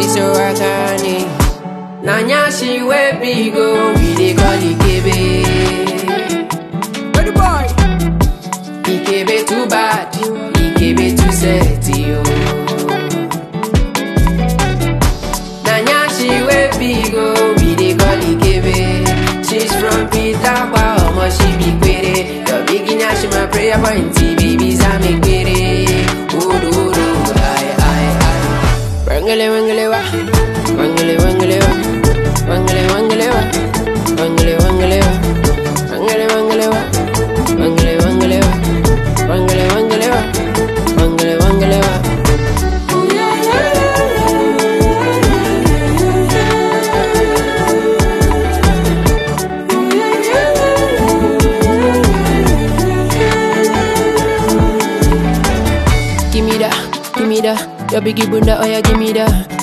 so I can't eat. Nanya she we big go, we dey call Ikebe. Where the boy? Ikebe too bad, Ikebe too sexy, yo. Nanya she we big go, we dey call Ikebe. She's from Peter Kwa, omo she be quere. Your beginner she my prayer point, babies I make quere. Odo odo, aye aye aye. Wangele wangele wa, wangele wangele wa, wangele wangele wa, wangele wangele wa, wangele wangele wa, wangele wangele wa, wangele wangele wa, wangele wangele wa. Give me that, your biggie bunda, oh yeah, give me that.